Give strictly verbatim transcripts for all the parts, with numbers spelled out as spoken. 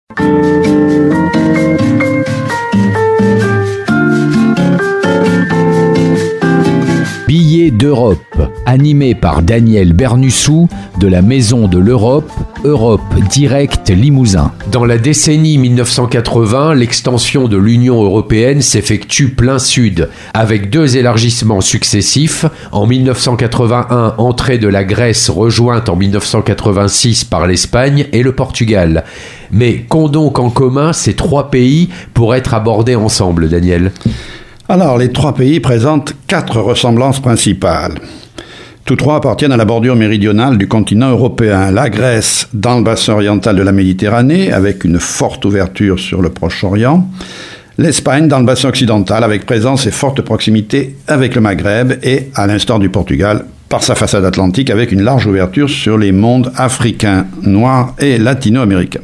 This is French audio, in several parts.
Billets d'Europe, animé par Daniel Bernussou de la Maison de l'Europe, Europe Direct Limousin. Dans la décennie mille neuf cent quatre-vingts, l'extension de l'Union européenne s'effectue plein sud, avec deux élargissements successifs. En mille neuf cent quatre-vingt-un, entrée de la Grèce rejointe en mille neuf cent quatre-vingt-six par l'Espagne et le Portugal. Mais qu'ont donc en commun ces trois pays pour être abordés ensemble, Daniel ? Alors, les trois pays présentent quatre ressemblances principales. Tous trois appartiennent à la bordure méridionale du continent européen. La Grèce, dans le bassin oriental de la Méditerranée, avec une forte ouverture sur le Proche-Orient. L'Espagne, dans le bassin occidental, avec présence et forte proximité avec le Maghreb. Et, à l'instar du Portugal, par sa façade atlantique, avec une large ouverture sur les mondes africains, noirs et latino-américains.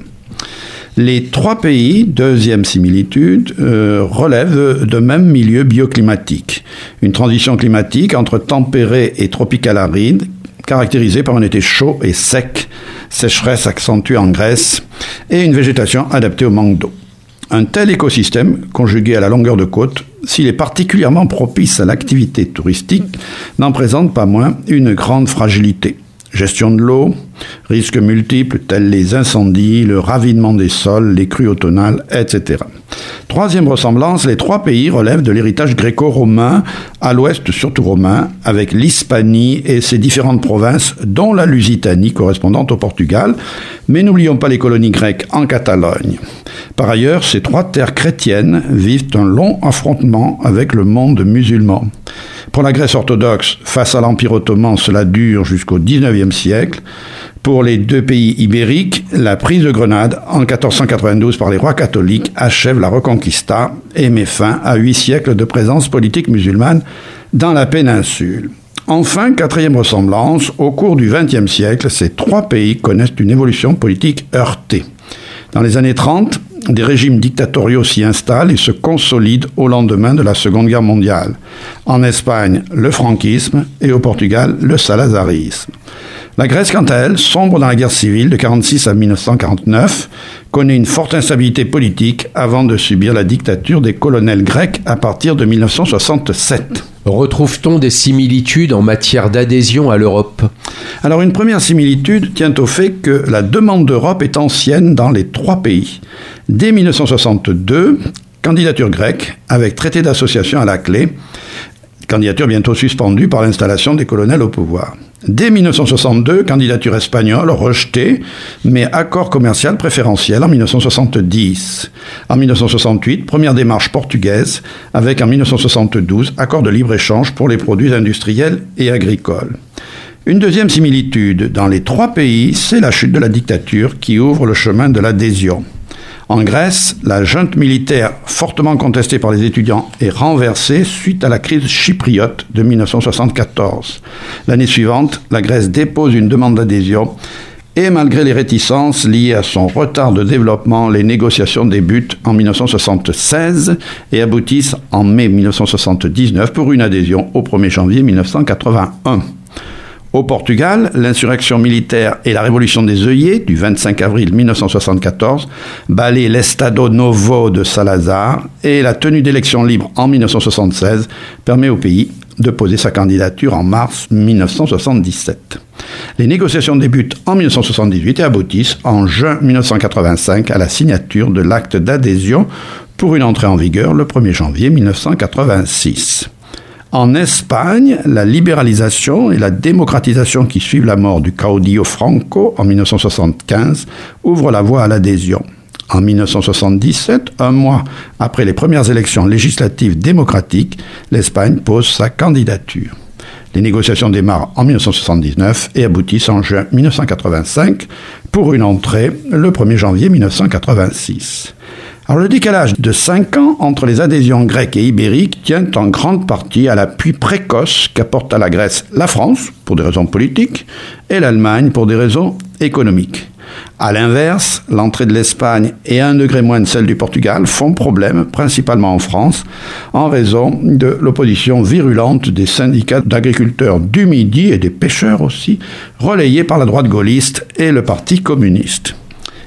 Les trois pays, deuxième similitude, euh, relèvent de même milieu bioclimatique. Une transition climatique entre tempéré et tropical aride, caractérisée par un été chaud et sec, sécheresse accentuée en Grèce, et une végétation adaptée au manque d'eau. Un tel écosystème, conjugué à la longueur de côte, s'il est particulièrement propice à l'activité touristique, n'en présente pas moins une grande fragilité. Gestion de l'eau, risques multiples tels les incendies, le ravinement des sols, les crues automnales, et cetera. Troisième ressemblance, les trois pays relèvent de l'héritage gréco-romain, à l'ouest surtout romain, avec l'Hispanie et ses différentes provinces, dont la Lusitanie correspondante au Portugal, mais n'oublions pas les colonies grecques en Catalogne. Par ailleurs, ces trois terres chrétiennes vivent un long affrontement avec le monde musulman. Pour la Grèce orthodoxe, face à l'Empire ottoman, cela dure jusqu'au dix-neuvième siècle. Pour les deux pays ibériques, la prise de Grenade en quatorze cent quatre-vingt-douze par les rois catholiques achève la Reconquista et met fin à huit siècles de présence politique musulmane dans la péninsule. Enfin, quatrième ressemblance, au cours du vingtième siècle, ces trois pays connaissent une évolution politique heurtée. Dans les années trente, des régimes dictatoriaux s'y installent et se consolident au lendemain de la Seconde Guerre mondiale. En Espagne, le franquisme et au Portugal, le salazarisme. La Grèce, quant à elle, sombre dans la guerre civile de quarante-six à mille neuf cent quarante-neuf, connaît une forte instabilité politique avant de subir la dictature des colonels grecs à partir de mille neuf cent soixante-sept. Retrouve-t-on des similitudes en matière d'adhésion à l'Europe ? Alors, une première similitude tient au fait que la demande d'Europe est ancienne dans les trois pays. Dès mille neuf cent soixante-deux, candidature grecque, avec traité d'association à la clé, candidature bientôt suspendue par l'installation des colonels au pouvoir. Dès mille neuf cent soixante-deux, candidature espagnole rejetée, mais accord commercial préférentiel en mille neuf cent soixante-dix. En mille neuf cent soixante-huit, première démarche portugaise, avec en mille neuf cent soixante-douze, accord de libre-échange pour les produits industriels et agricoles. Une deuxième similitude dans les trois pays, c'est la chute de la dictature qui ouvre le chemin de l'adhésion. En Grèce, la junte militaire fortement contestée par les étudiants est renversée suite à la crise chypriote de mille neuf cent soixante-quatorze. L'année suivante, la Grèce dépose une demande d'adhésion et malgré les réticences liées à son retard de développement, les négociations débutent en mille neuf cent soixante-seize et aboutissent en mai mille neuf cent soixante-dix-neuf pour une adhésion au premier janvier mille neuf cent quatre-vingt-un. Au Portugal, l'insurrection militaire et la révolution des œillets du vingt-cinq avril mille neuf cent soixante-quatorze balaient l'Estado Novo de Salazar et la tenue d'élections libres en mille neuf cent soixante-seize permet au pays de poser sa candidature en mars mille neuf cent soixante-dix-sept. Les négociations débutent en mille neuf cent soixante-dix-huit et aboutissent en juin mille neuf cent quatre-vingt-cinq à la signature de l'acte d'adhésion pour une entrée en vigueur le premier janvier mille neuf cent quatre-vingt-six. En Espagne, la libéralisation et la démocratisation qui suivent la mort du caudillo Franco en mille neuf cent soixante-quinze ouvrent la voie à l'adhésion. En mille neuf cent soixante-dix-sept, un mois après les premières élections législatives démocratiques, l'Espagne pose sa candidature. Les négociations démarrent en mille neuf cent soixante-dix-neuf et aboutissent en juin mille neuf cent quatre-vingt-cinq pour une entrée le premier janvier mille neuf cent quatre-vingt-six. Alors le décalage de cinq ans entre les adhésions grecques et ibériques tient en grande partie à l'appui précoce qu'apporte à la Grèce la France, pour des raisons politiques, et l'Allemagne pour des raisons économiques. À l'inverse, l'entrée de l'Espagne et un degré moins de celle du Portugal font problème, principalement en France, en raison de l'opposition virulente des syndicats d'agriculteurs du Midi et des pêcheurs aussi, relayés par la droite gaulliste et le Parti communiste.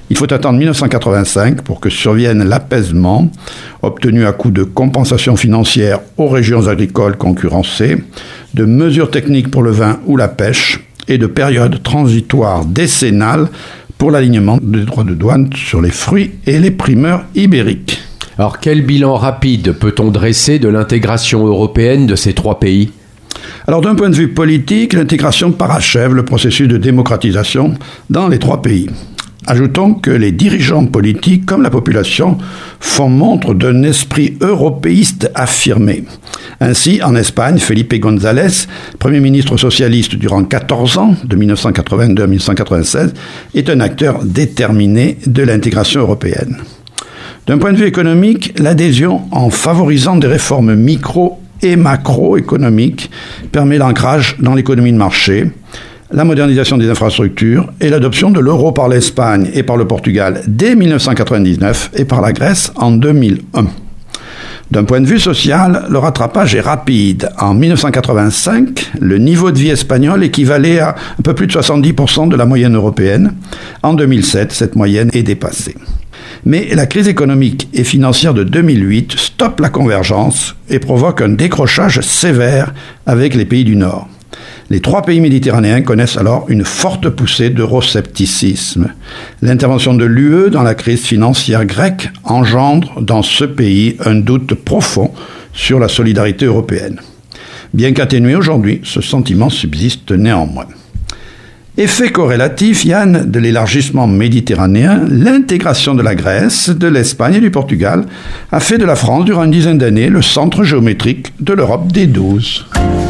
Il faut attendre mille neuf cent quatre-vingt-cinq pour que survienne l'apaisement, obtenu à coup de compensation financière aux régions agricoles concurrencées, de mesures techniques pour le vin ou la pêche, et de périodes transitoires décennales pour l'alignement des droits de douane sur les fruits et les primeurs ibériques. Alors quel bilan rapide peut-on dresser de l'intégration européenne de ces trois pays ? Alors d'un point de vue politique, l'intégration parachève le processus de démocratisation dans les trois pays. Ajoutons que les dirigeants politiques, comme la population, font montre d'un esprit européiste affirmé. Ainsi, en Espagne, Felipe González, Premier ministre socialiste durant quatorze ans, de mille neuf cent quatre-vingt-deux à mille neuf cent quatre-vingt-seize, est un acteur déterminé de l'intégration européenne. D'un point de vue économique, l'adhésion, en favorisant des réformes micro et macroéconomiques, permet l'ancrage dans l'économie de marché, la modernisation des infrastructures et l'adoption de l'euro par l'Espagne et par le Portugal dès mille neuf cent quatre-vingt-dix-neuf et par la Grèce en deux mille un. D'un point de vue social, le rattrapage est rapide. En mille neuf cent quatre-vingt-cinq, le niveau de vie espagnol équivalait à un peu plus de soixante-dix pour cent de la moyenne européenne. En deux mille sept, cette moyenne est dépassée. Mais la crise économique et financière de deux mille huit stoppe la convergence et provoque un décrochage sévère avec les pays du Nord. Les trois pays méditerranéens connaissent alors une forte poussée d'euroscepticisme. L'intervention de l'U E dans la crise financière grecque engendre dans ce pays un doute profond sur la solidarité européenne. Bien qu'atténué aujourd'hui, ce sentiment subsiste néanmoins. Effet corrélatif, Yann, de l'élargissement méditerranéen, l'intégration de la Grèce, de l'Espagne et du Portugal a fait de la France, durant une dizaine d'années, le centre géométrique de l'Europe des douze.